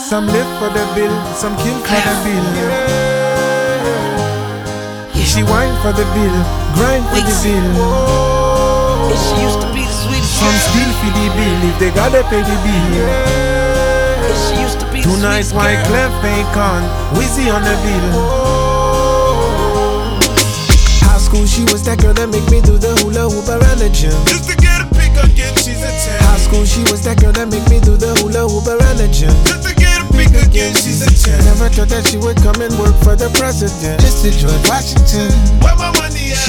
Some live for the bill, some kill for the bill. She whine for the bill, grind for the bill. She used to be the sweetest. Some steal for the bill if they gotta pay the bill. She used to be the Tonight sweetest white girl. clef ain't on, Wizzy on the bill. High school she was that girl that make me do the hula hoop around the gym. Just to get a pick again, she's a 10. High school she was that girl that make me do the hula hoop around the gym. Just to get a pick again, she's a 10. Never thought that she would come and work for the president. Just to George Washington. Where my money at? She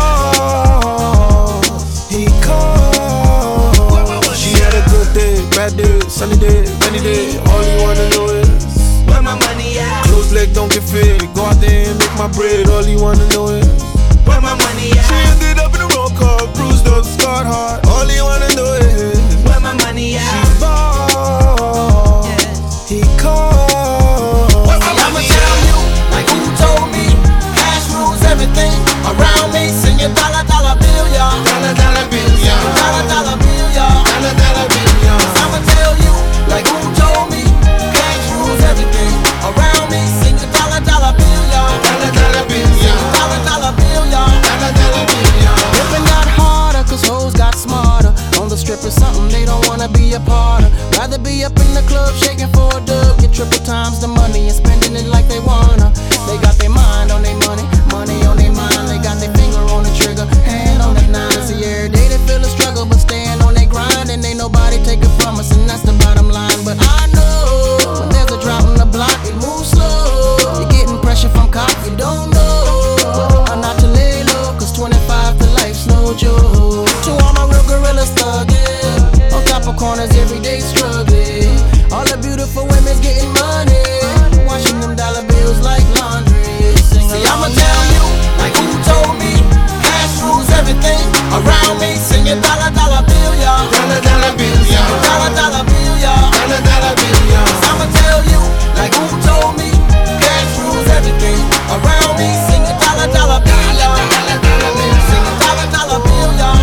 ball, he called. She had a good day, bad day, sunny day, rainy day. All you wanna know is Where my money at? closed leg don't get fit. Go out there and make my bread. All you wanna know is Where my money she at? ended up in the wrong car, bruised up, scarred hard. All you wanna know is Where my money at? she ball, he called. I'ma tell you, like who told me, cash rules everything around me. Sing your dollar, dollar bill, y'all. Dollar, dollar bill, y'all. Dollar, dollar bill, y'all. Dollar, dollar bill, y'all. I'ma tell you, like who told me, cash rules everything around me. Sing your dollar, dollar bill, y'all. Dollar, dollar bill, y'all. Dollar, dollar bill, y'all. Dollar, dollar bill, y'all. Living got harder, cause hoes got smarter. On the strip is something they don't wanna be a part of. Rather be up in the club shaking for a dub. Get triple times the money and spending it like they wanna. They got their mind on their money, money on their mind. They got their finger on the trigger, hand on the nine. See, every day they feel the struggle, but staying on their grind. And ain't nobody take it from us, and that's the bottom line. But I know, when there's a drop on the block, it moves slow. You're getting pressure from cops, you don't know. I'm not to lay low, cause 25 to life's no joke. To all my real gorillas thugging, on top of corners every day struggling. All the beautiful women's getting money, washing them dollar bills like laundry. See, I'ma tell you, like who told me, cash rules everything around me. Sing your dollar, dollar bill, y'all. Dollar, dollar bill, y'all. Dollar, dollar bill, y'all. Dollar, dollar bill, y'all. I'ma tell you, like who told me, cash rules everything around me. Sing your dollar, dollar bill, y'all. Sing your dollar, dollar bill, y'all.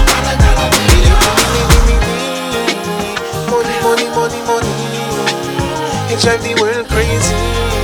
Money, money, money, money. It drive the world crazy.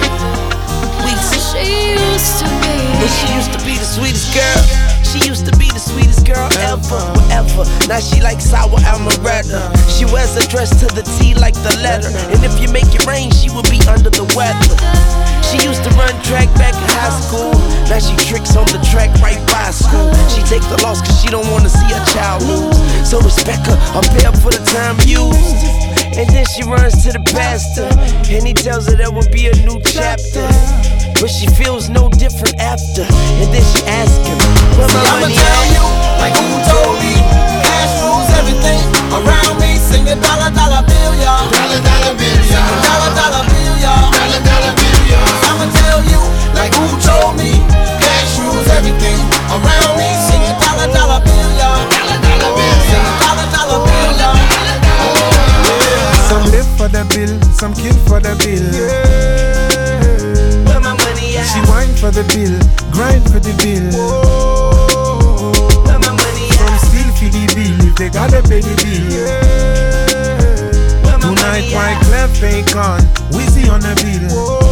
She used to be. And she used to be the sweetest girl. She used to be the sweetest girl ever, whatever. Now she like sour amaretto. She wears a dress to the T like the letter. And if you make it rain, she would be under the weather. She used to run track back in high school. Now she tricks on the track right by school. She take the loss cause she don't wanna see her child lose. So respect her, or pay up for the time used. And then she runs to the pastor, and he tells her there will be a new chapter. But she feels no different after. And then she asks him, where my I'ma money tell at? you, like who told me, cash rules everything around me. Sing your dollar, dollar bill, y'all. Dollar, dollar bill, y'all. Dollar, dollar bill, y'all. Dollar, dollar bill, y'all. I'ma tell you, like who told me, cash rules everything around me. Sing your dollar, dollar bill, y'all. Dollar, dollar bill, Sing y'all. your dollar, dollar bill, y'all. Some live for the bill, some kill for the bill. Where my money at? She whine for the bill, grind for the bill. Where my money Some at? steal for the bill if they gotta pay the bill. Where my Tonight money white at? clef ain't on, Wizzy on the bill.